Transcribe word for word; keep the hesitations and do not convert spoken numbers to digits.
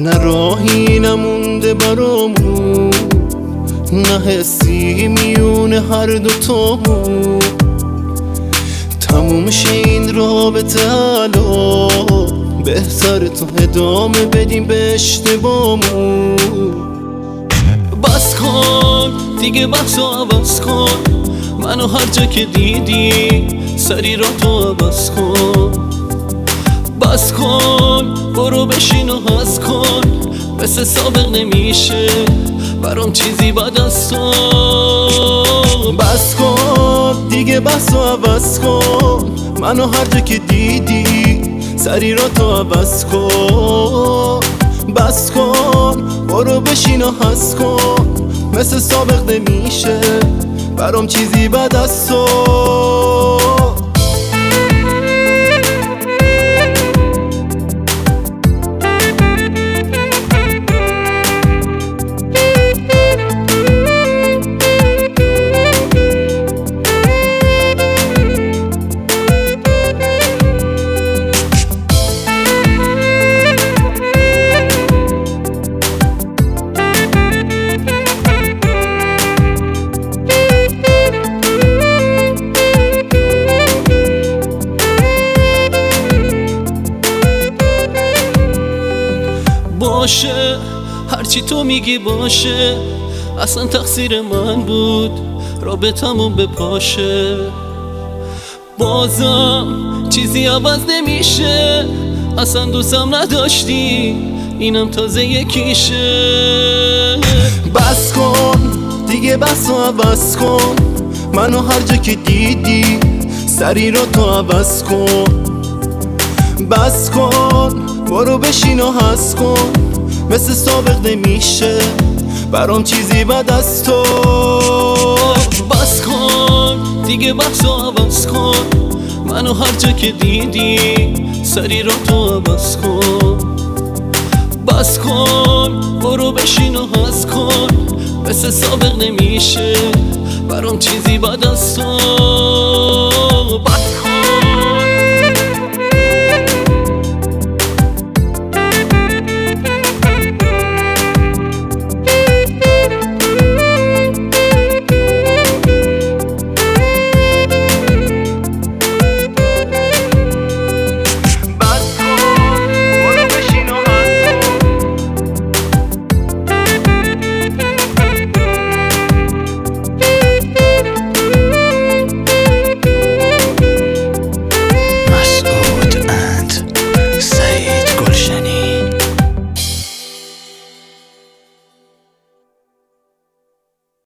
نه راهی نمونده برامون، نه حسی میونه هر دوتامون. تموم شه این رابطه الان، بهتر تو ادامه بدیم به اشتباهمون. بس کن دیگه بحثو عوض کن، منو هر جا که دیدی سری را تو عوض کن. بس کن برو بشین و حس کن، مثل سابق نمیشه برام چیزی بعد از تو. بس کن دیگه بحثو عوض کن، منو هر جا که دیدی سری را تو عوض کن. بس کن برو بشین و حس کن، مثل سابق نمیشه برام چیزی بعد از تو. باشه هرچی تو میگی باشه، اصلا تقصیر من بود رابطمون بپاشه. بازم چیزی عوض نمیشه، اصلا دوستم نداشتی اینم تازه یکیشه. بس کن دیگه بسو عوض کن، منو هر جا که دیدی سری رو تو عوض کن. بس کن برو بشین و حس کن، مثل سابق نمیشه برام چیزی بعد از تو. بس کن دیگه بحثو عوض کن، منو هر جا که دیدی سری رو تو عوض کن. بس کن برو بشین و حس کن، مثل سابق نمیشه برام چیزی بعد از تو.